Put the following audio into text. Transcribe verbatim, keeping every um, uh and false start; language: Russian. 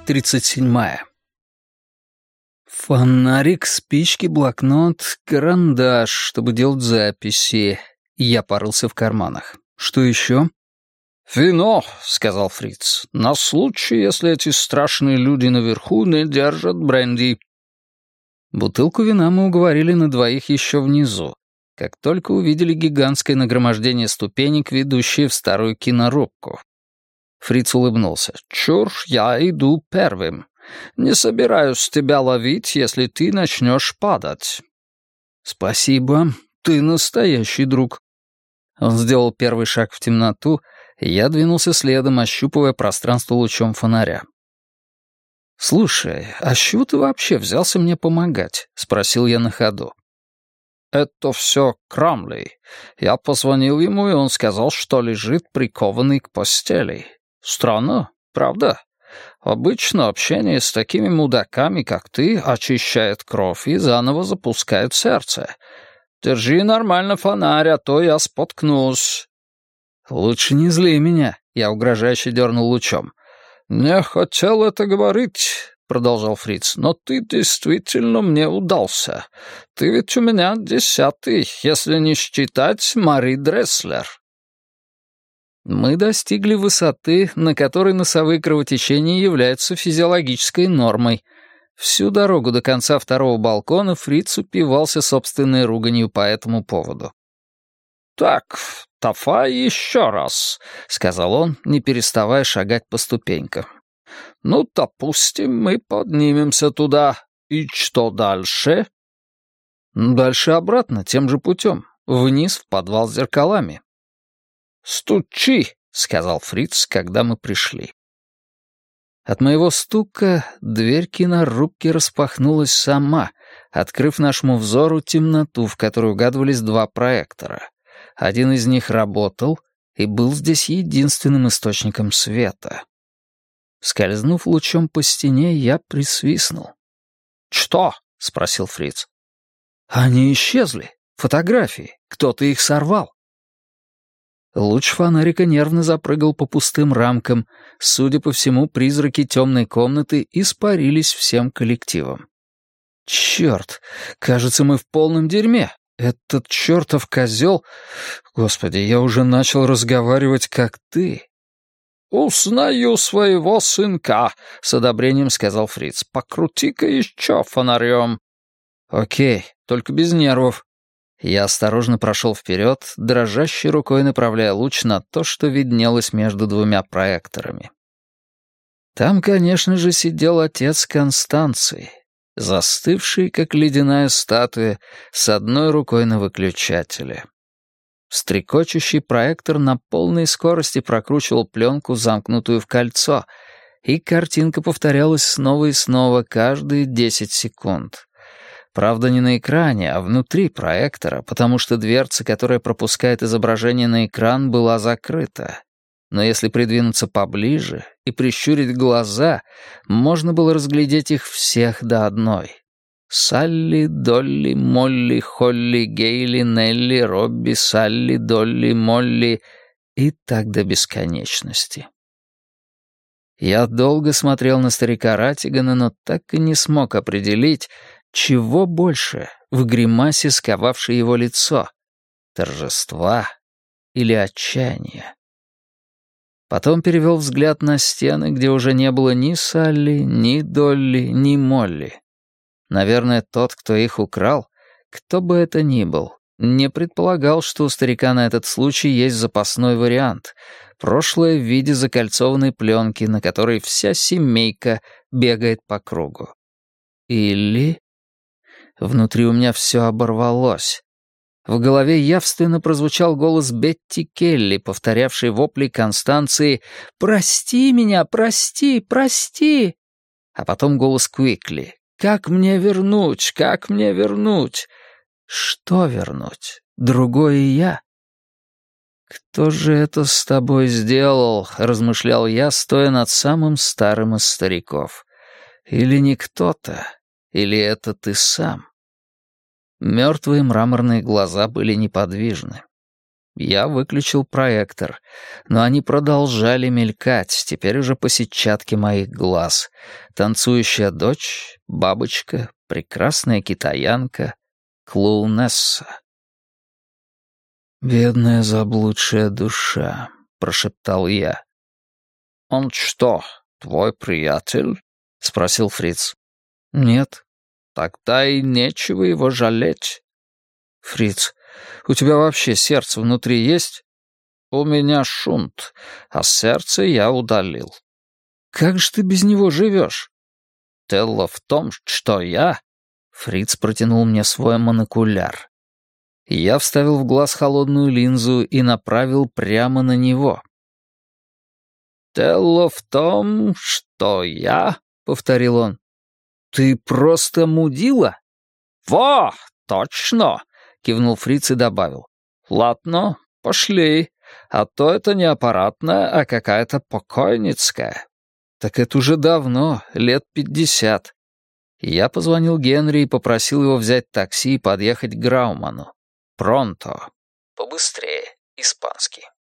тридцать седьмая. Фонарик, спички, блокнот, карандаш, чтобы делать записи. Я порылся в карманах. Что еще? «Вино», — сказал Фриц, — «на случай, если эти страшные люди наверху не держат бренди». Бутылку вина мы уговорили на двоих еще внизу, как только увидели гигантское нагромождение ступенек, ведущие в старую кинорубку. Фриц улыбнулся. «Чур, я иду первым. Не собираюсь тебя ловить, если ты начнешь падать». «Спасибо, ты настоящий друг». Он сделал первый шаг в темноту, и я двинулся следом, ощупывая пространство лучом фонаря. «Слушай, а с чего ты вообще взялся мне помогать?» — спросил я на ходу. «Это все Крамли. Я позвонил ему, и он сказал, что лежит прикованный к постели. Странно, правда? Обычно общение с такими мудаками, как ты, очищает кровь и заново запускает сердце. Держи нормально фонарь, а то я споткнусь». «Лучше не зли меня», — я угрожающе дернул лучом. «Не хотел это говорить», — продолжал Фриц, «но ты действительно мне удался. Ты ведь у меня десятый, если не считать Мари Дресслер». Мы достигли высоты, на которой носовые кровотечения являются физиологической нормой. Всю дорогу до конца второго балкона Фриц упивался собственной руганью по этому поводу. «Так, тафай еще раз», — сказал он, не переставая шагать по ступенькам. «Ну, допустим, мы поднимемся туда. И что дальше?» «Дальше обратно, тем же путем. Вниз, в подвал с зеркалами». «Стучи», — сказал Фриц, когда мы пришли. От моего стука дверь кинорубки распахнулась сама, открыв нашему взору темноту, в которой угадывались два проектора. Один из них работал и был здесь единственным источником света. Скользнув лучом по стене, я присвистнул. «Что?» — спросил Фриц. «Они исчезли. Фотографии. Кто-то их сорвал». Луч фонарика нервно запрыгал по пустым рамкам. Судя по всему, призраки темной комнаты испарились всем коллективом. «Черт! Кажется, мы в полном дерьме. Этот чертов козел... Господи, я уже начал разговаривать, как ты». «Узнаю своего сынка», — с одобрением сказал Фриц. «Покрути-ка еще фонарем». «Окей, только без нервов». Я осторожно прошел вперед, дрожащей рукой направляя луч на то, что виднелось между двумя проекторами. Там, конечно же, сидел отец Констанции, застывший, как ледяная статуя, с одной рукой на выключателе. Стрекочущий проектор на полной скорости прокручивал пленку, замкнутую в кольцо, и картинка повторялась снова и снова каждые десять секунд. Правда, не на экране, а внутри проектора, потому что дверца, которая пропускает изображение на экран, была закрыта. Но если придвинуться поближе и прищурить глаза, можно было разглядеть их всех до одной. Салли, Долли, Молли, Холли, Гейли, Нелли, Робби, Салли, Долли, Молли и так до бесконечности. Я долго смотрел на старика Ратигана, но так и не смог определить, чего больше в гримасе, сковавшей его лицо — торжества или отчаяния. Потом перевел взгляд на стены, где уже не было ни Салли, ни Долли, ни Молли. Наверное, тот, кто их украл, кто бы это ни был, не предполагал, что у старика на этот случай есть запасной вариант — прошлое в виде закольцованной пленки, на которой вся семейка бегает по кругу. Или... Внутри у меня все оборвалось. В голове явственно прозвучал голос Бетти Келли, повторявший вопли Констанции «Прости меня, прости, прости!» А потом голос Куикли «Как мне вернуть, как мне вернуть?» Что вернуть? Другое я? «Кто же это с тобой сделал?» — размышлял я, стоя над самым старым из стариков. «Или не кто-то, или это ты сам?» Мертвые мраморные глаза были неподвижны. Я выключил проектор, но они продолжали мелькать, теперь уже по сетчатке моих глаз. Танцующая дочь, бабочка, прекрасная китаянка, клоунесса. «Бедная заблудшая душа», — прошептал я. «Он что, твой приятель?» — спросил Фриц. «Нет». «Тогда и нечего его жалеть». «Фриц, у тебя вообще сердце внутри есть?» «У меня шунт, а сердце я удалил». «Как же ты без него живешь?» «Дело в том, что я...» Фриц протянул мне свой монокуляр. Я вставил в глаз холодную линзу и направил прямо на него. «Дело в том, что я...» — повторил он. «Ты просто мудила?» «Во, точно!» — кивнул Фриц и добавил. «Ладно, пошли, а то это не аппаратная, а какая-то покойницкая». «Так это уже давно, лет пятьдесят». Я позвонил Генри и попросил его взять такси и подъехать к Грауману. «Пронто». «Побыстрее, испанский».